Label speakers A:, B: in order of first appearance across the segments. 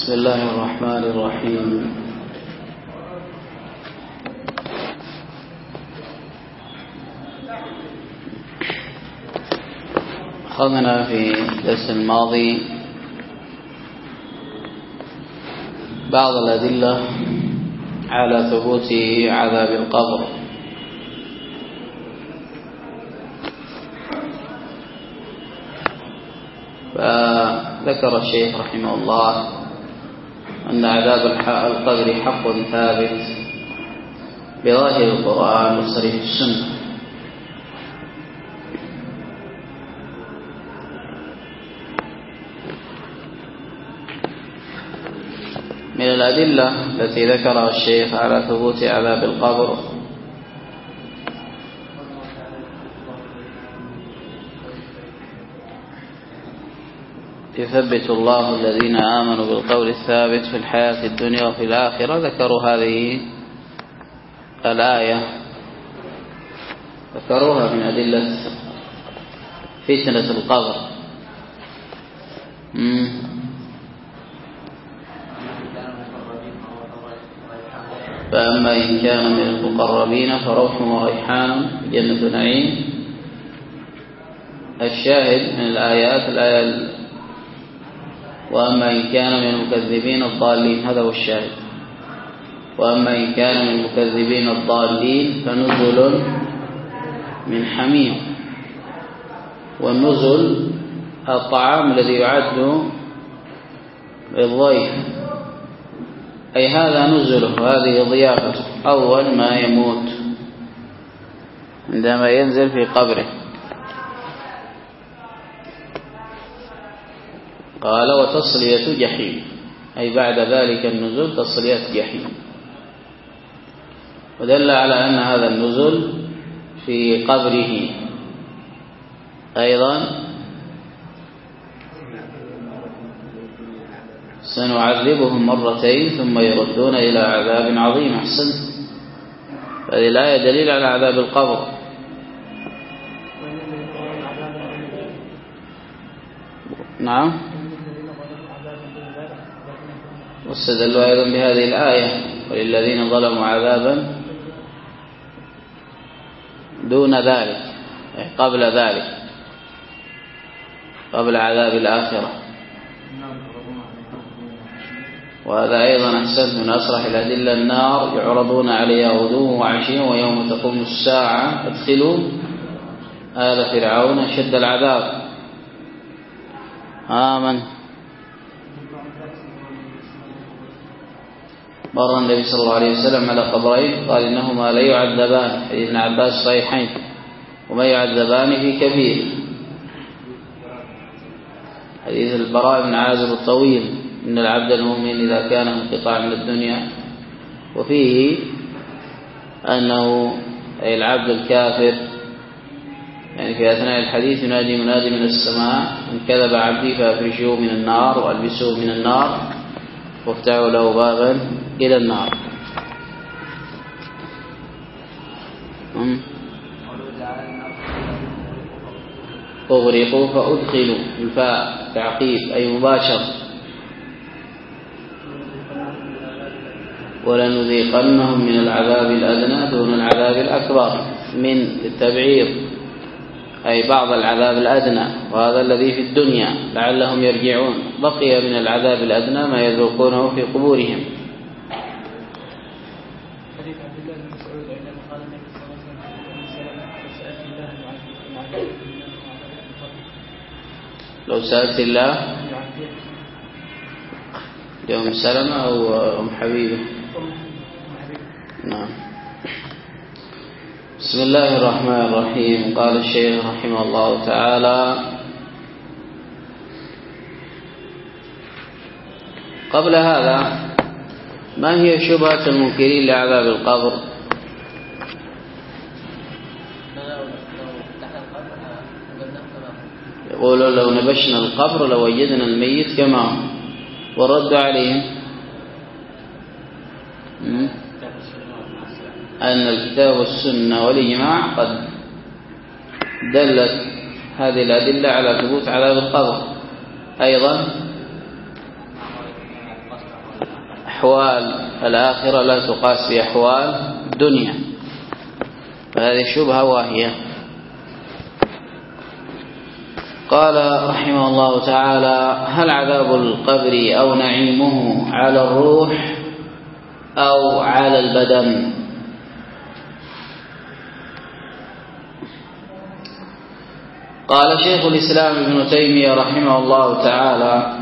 A: بسم الله الرحمن الرحيم. أخذنا في الدرس الماضي بعض الأدلة على ثبوت عذاب القبر، فذكر الشيخ رحمه الله أن عذاب القبر حق ثابت بظاهر القرآن وصريح السنة. من الأدلة التي ذكرها الشيخ على ثبوت عذاب القبر يثبت الله الذين آمنوا بالقول الثابت في الحياة الدنيا وفي الآخرة. ذكروا هذه الآية، ذكروها من أدلة فتنة القبر. فأما إن كان من المقربين فروح وريحان جنة نعيم. الشاهد من الآية وأما إن كان من المكذبين الضالين، هذا هو الشاهد. وأما إن كان من المكذبين الضالين فنزل من حميم. والنزل الطعام الذي يعد للضيف، أي هذا نزله، هذه ضيافته أول ما يموت عندما ينزل في قبره. قال وتصلية جحيم، أي بعد ذلك النزول تصلية جحيم. ودل على أن هذا النزول في قبره أيضا سنعذبهم مرتين ثم يردون إلى عذاب عظيم. أحسنت، هذه الآية دليل على عذاب القبر. نعم، واستدلوا أيضا بهذه الآية وللذين ظلموا عذابا دون ذلك، أي قبل ذلك، قبل عذاب الآخرة. وهذا أيضا أحسنت من أصرح الأدلة. النار يعرضون عليها غدوا وعشيا ويوم تقوم الساعة ادخلوا آل فرعون أشد العذاب. آمن. مر النبي صلى الله عليه وسلم على قبرين قال إنهما لا يعذبان، حديث ابن عباس صحيحين، وما يعذبان في كبير، حديث البراء بن عازب الطويل إن العبد المؤمن إذا كان انقطاع من الدنيا، وفيه أنه أي العبد الكافر، يعني في أثناء الحديث ينادي منادي من السماء إن كذب عبدي فأفرشوه من النار وألبسوه من النار وافتحوا له بابا إلى النار. أغرقوا فأدخلوا، الفاء تعقيب أي مباشر. ولنذيقنهم من العذاب الأدنى دون العذاب الأكبر، من التبعيض أي بعض العذاب الأدنى، وهذا الذي في الدنيا لعلهم يرجعون. بقي من العذاب الأدنى ما يذوقونه في قبورهم. لو سألت الله لأم سلمة أو أم حبيبة. نعم. بسم الله الرحمن الرحيم. قال الشيخ رحمه الله تعالى: قبل هذا ما هي شبهة المنكرين لعذاب القبر؟ يقولوا لو نبشنا القبر لوجدنا الميت كما هو، والرد عليهم أن الكتاب والسنة والإجماع قد دلت هذه الأدلة على ثبوت عذاب القبر. أيضا أحوال الآخرة لا تقاس بأحوال الدنيا، فهذه شبهة واهية. قال رحمه الله تعالى: هل عذاب القبر أو نعيمه على الروح أو على البدن؟ قال شيخ الإسلام ابن تيمية رحمه الله تعالى: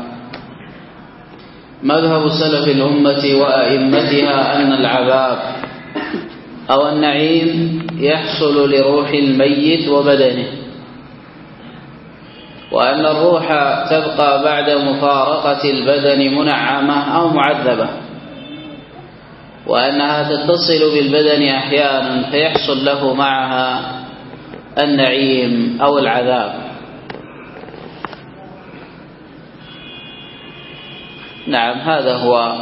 A: مذهب سلف الأمة وأئمتها أن العذاب أو النعيم يحصل لروح الميت وبدنه، وأن الروح تبقى بعد مفارقة البدن منعمة أو معذبة، وأنها تتصل بالبدن أحيانا فيحصل له معها النعيم أو العذاب. نعم، هذا هو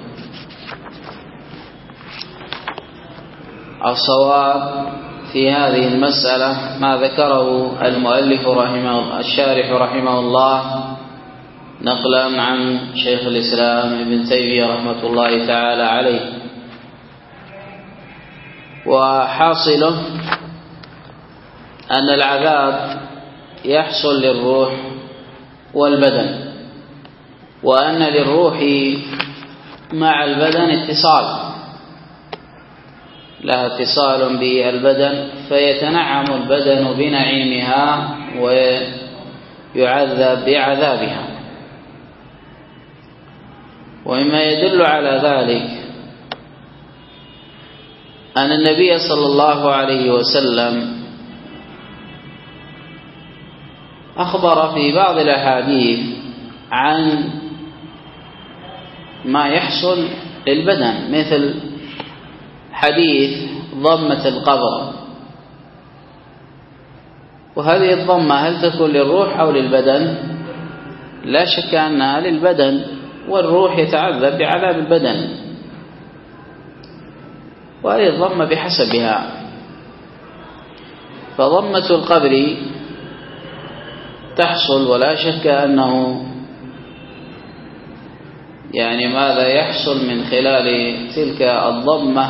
A: الصواب في هذه المسألة، ما ذكره المؤلف الشارح رحمه الله نقلا عن شيخ الإسلام ابن تيمية رحمة الله تعالى عليه. وحاصله أن العذاب يحصل للروح والبدن، وأن للروح مع البدن اتصال، لها اتصال بالبدن، فيتنعم البدن بنعيمها ويعذب بعذابها. ومما يدل على ذلك أن النبي صلى الله عليه وسلم أخبر في بعض الأحاديث عن ما يحصل للبدن، مثل حديث ضمة القبر، وهذه الضمة هل تكون للروح أو للبدن؟ لا شك أنها للبدن، والروح يتعذب بعذاب البدن، وهذه الضمة بحسبها. فضمة القبر تحصل، ولا شك أنه ماذا يحصل من خلال تلك الضمة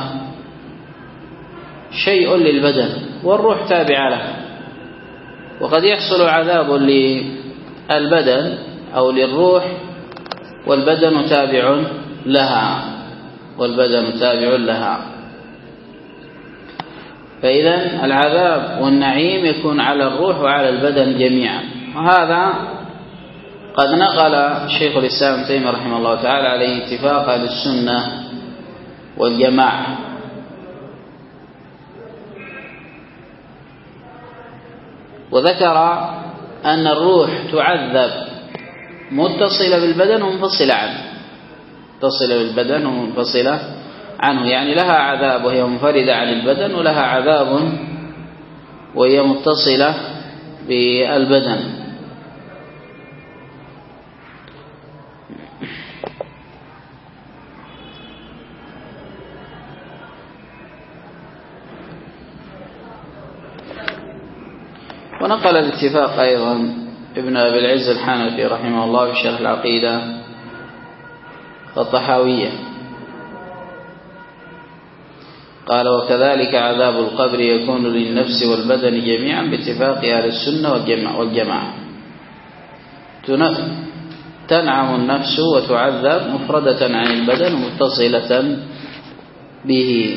A: شيء للبدن، والروح تابعة له. وقد يحصل عذاب للبدن أو للروح والبدن تابع لها، فإذا العذاب والنعيم يكون على الروح وعلى البدن جميعا. وهذا قد نقل شيخ الإسلام ابن تيمية رحمه الله تعالى عليه اتفاق أهل السنة والجماعة. وذكر أن الروح تعذب متصلة بالبدن ومنفصلة عنه، يعني لها عذاب وهي منفردة عن البدن، ولها عذاب وهي متصلة بالبدن. ونقل الاتفاق أيضا ابن أبي العز الحنفي رحمه الله في شرح العقيدة الطحاوية، قال: وكذلك عذاب القبر يكون للنفس والبدن جميعا باتفاق أهل السنة والجماعة. تنعم النفس وتعذب مفردة عن البدن متصلة به.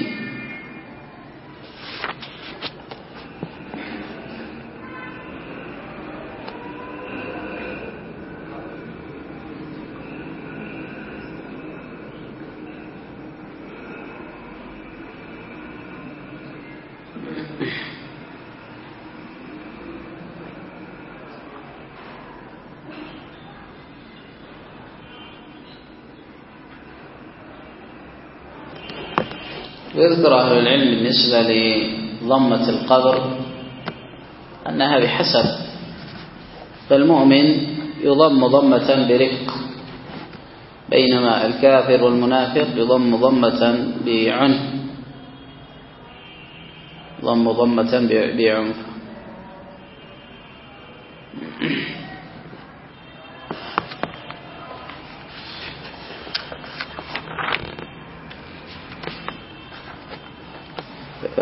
A: ويذكر أهل العلم بالنسبة لضمة القبر أنها بحسب، فالمؤمن يضم ضمة برفق، بينما الكافر والمنافق يضم ضمة بعنف، بعنف.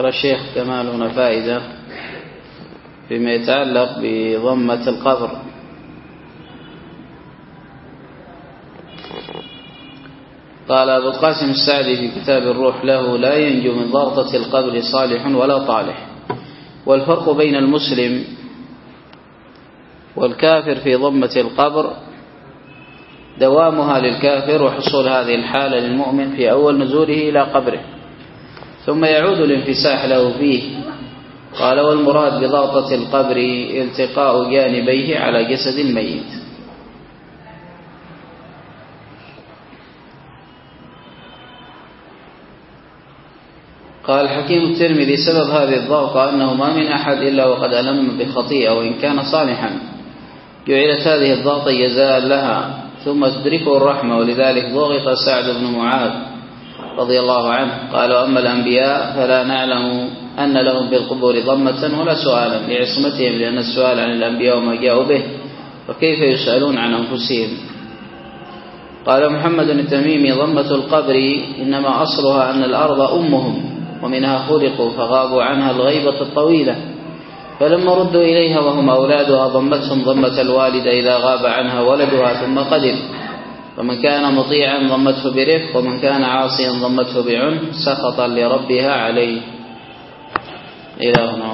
A: ذكر الشيخ كمال هنا فائدة فيما يتعلق بضمة القبر. قال أبو القاسم السعدي في كتاب الروح له: لا ينجو من ضغطة القبر صالح ولا طالح. والفرق بين المسلم والكافر في ضمة القبر دوامها للكافر وحصول هذه الحالة للمؤمن في أول نزوله إلى قبره، ثم يعود الانفساح له فيه. قال: والمراد بضغطة القبر التقاء جانبيه على جسد الميت. قال الحكيم الترمذي: سبب هذه الضغطة أنه ما من أحد إلا وقد ألم بخطيئة وإن كان صالحا، جعلت هذه الضغطة جزاء لها ثم تدركه الرحمة، ولذلك ضغط سعد بن معاذ رضي الله عنه. قال: وأما الأنبياء فلا نعلم أن لهم في القبور ضمة ولا سؤالا لعصمتهم، لأن السؤال عن الأنبياء وما جاءوا به، وكيف يسألون عن أنفسهم. قال محمد التميمي: ضمة القبر إنما أصلها أن الأرض أمهم ومنها خلقوا فغابوا عنها الغيبة الطويلة، فلما ردوا إليها وهم أولادها ضمتهم ضمة الوالد إذا غاب عنها ولدها ثم قدم. فمن كان مطيعا ضمته برفق، ومن كان عاصيا ضمته بعنف سخطا لربها عليه. إلهنا